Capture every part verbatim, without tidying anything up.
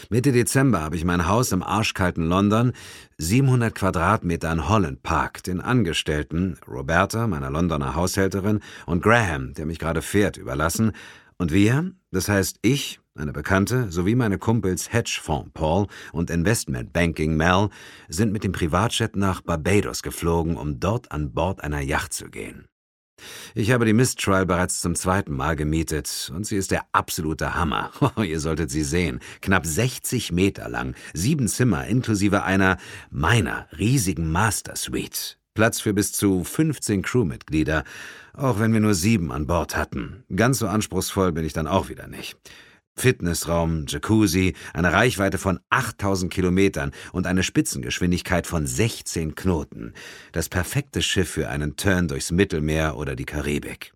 Mitte Dezember habe ich mein Haus im arschkalten London, siebenhundert Quadratmeter in Holland Park, den Angestellten, Roberta, meiner Londoner Haushälterin, und Graham, der mich gerade fährt, überlassen. Und wir, das heißt ich, eine Bekannte, sowie meine Kumpels Hedgefonds Paul und Investmentbanking Mel, sind mit dem Privatjet nach Barbados geflogen, um dort an Bord einer Yacht zu gehen. Ich habe die Mistral bereits zum zweiten Mal gemietet und sie ist der absolute Hammer. Oh, ihr solltet sie sehen. Knapp sechzig Meter lang, sieben Zimmer inklusive einer meiner riesigen Master Suite. Platz für bis zu fünfzehn Crewmitglieder, auch wenn wir nur sieben an Bord hatten. Ganz so anspruchsvoll bin ich dann auch wieder nicht. Fitnessraum, Jacuzzi, eine Reichweite von achttausend Kilometern und eine Spitzengeschwindigkeit von sechzehn Knoten. Das perfekte Schiff für einen Turn durchs Mittelmeer oder die Karibik.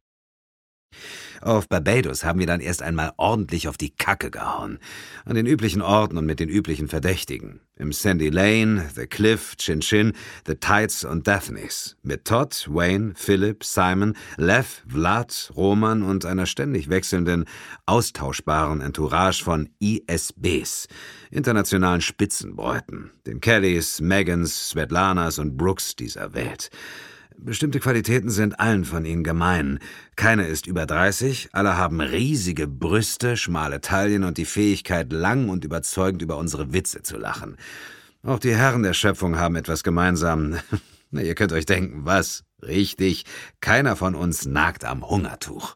Auf Barbados haben wir dann erst einmal ordentlich auf die Kacke gehauen. An den üblichen Orten und mit den üblichen Verdächtigen. Im Sandy Lane, The Cliff, Chin Chin, The Tides und Daphnes. Mit Todd, Wayne, Philip, Simon, Lev, Vlad, Roman und einer ständig wechselnden, austauschbaren Entourage von I S Bs, internationalen Spitzenbräuten, den Kellys, Megans, Svetlanas und Brooks dieser Welt. Bestimmte Qualitäten sind allen von ihnen gemein. Keine ist über dreißig, alle haben riesige Brüste, schmale Taillen und die Fähigkeit, lang und überzeugend über unsere Witze zu lachen. Auch die Herren der Schöpfung haben etwas gemeinsam. Na, ihr könnt euch denken, was? Richtig, keiner von uns nagt am Hungertuch.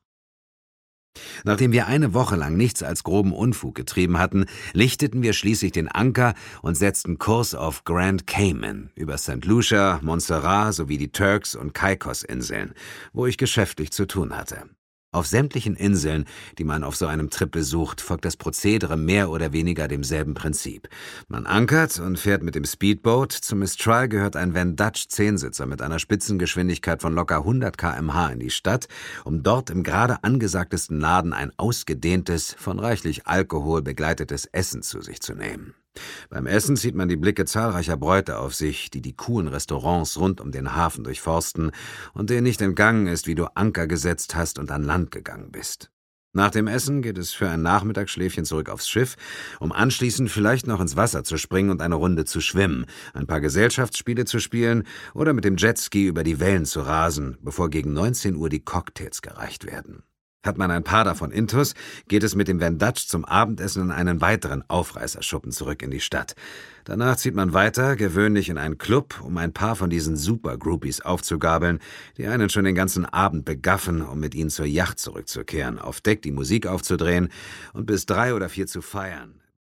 Nachdem wir eine Woche lang nichts als groben Unfug getrieben hatten, lichteten wir schließlich den Anker und setzten Kurs auf Grand Cayman, über Sankt Lucia, Montserrat sowie die Turks- und Caicos-Inseln, wo ich geschäftlich zu tun hatte. Auf sämtlichen Inseln, die man auf so einem Trip besucht, folgt das Prozedere mehr oder weniger demselben Prinzip. Man ankert und fährt mit dem Speedboat. Zum Mistral gehört ein Van Dutch Zehnsitzer mit einer Spitzengeschwindigkeit von locker hundert Kilometer pro Stunde in die Stadt, um dort im gerade angesagtesten Laden ein ausgedehntes, von reichlich Alkohol begleitetes Essen zu sich zu nehmen. Beim Essen zieht man die Blicke zahlreicher Bräute auf sich, die die coolen Restaurants rund um den Hafen durchforsten und denen nicht entgangen ist, wie du Anker gesetzt hast und an Land gegangen bist. Nach dem Essen geht es für ein Nachmittagsschläfchen zurück aufs Schiff, um anschließend vielleicht noch ins Wasser zu springen und eine Runde zu schwimmen, ein paar Gesellschaftsspiele zu spielen oder mit dem Jetski über die Wellen zu rasen, bevor gegen neunzehn Uhr die Cocktails gereicht werden. Hat man ein paar davon intus, geht es mit dem Van Dutch zum Abendessen in einen weiteren Aufreißerschuppen zurück in die Stadt. Danach zieht man weiter, gewöhnlich in einen Club, um ein paar von diesen Super-Groupies aufzugabeln, die einen schon den ganzen Abend begaffen, um mit ihnen zur Yacht zurückzukehren, auf Deck die Musik aufzudrehen und bis drei oder vier zu feiern.